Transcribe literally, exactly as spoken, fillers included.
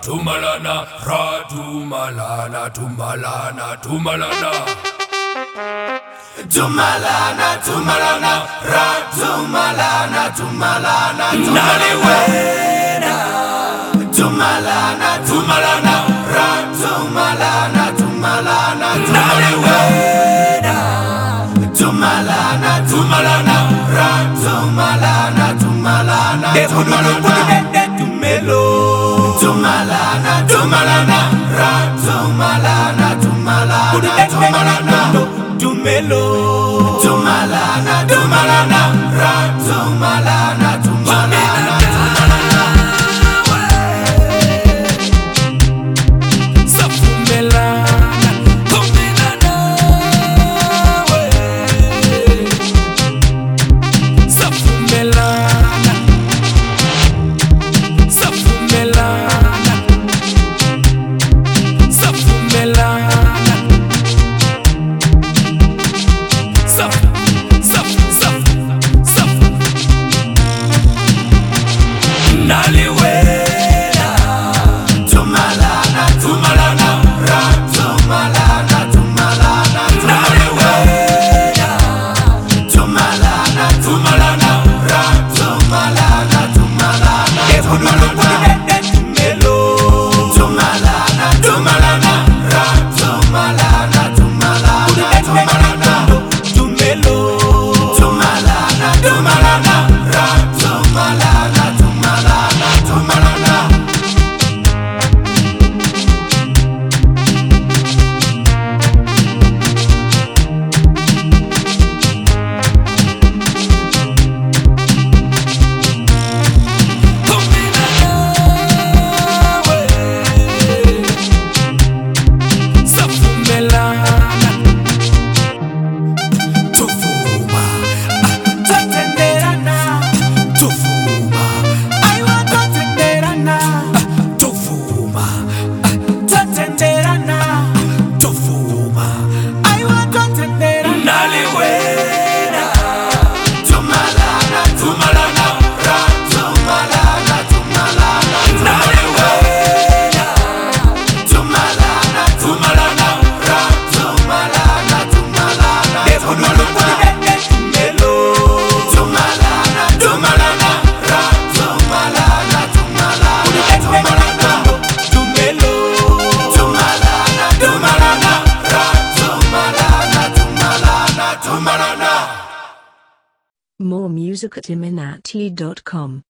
tumalana, ra tumalana, tumalana, tumalana. Tumalana, tumalana, ra tumalana, tumalana, tumalana. Tumalana, tumalana, ra tumalana, tumalana, tumalana. Tumalana, tumalana, ra tumalana, tumalana, tumalana. Tumelo. Tumalana, tumalana, ra tumalana, tumalana, tumalana. Tumelo. Tumalana, tumalana, ra tumalana, tumalana, tumalana. Safumelana, tumelana, safumelana, safumelana, safumelana. Saf, saf, saf, saf. Naliwela. Tumalana, tumalana, ra tumalana, tumalana, naliwela. Tumalana, tumalana, ra tumalana, tumalana, tumalana. Tumelo. Tumalana, tumalana, ra tumalana, tumalana, tumalana. Tumelo. Tumalana, tumalana, ra tumalana, tumalana, tumalana. Safumelana, tufuma, tatenderana, tufuma, I want tatenderana, tufuma, tatenderana, tufuma, I want tatenderana. Naliwela. Tumalana, tumalana, ra tumalana, tumalana, naliwela. Tumalana, tumalana, ra tumalana, tumalana, tumalana. Tumelo. Tumalana, tumalana, ra tumalana, tumalana, tumalana. Tumelo. Tumalana, tumalana, ra tumalana, tumalana, tumalana. More music at iminati dot com.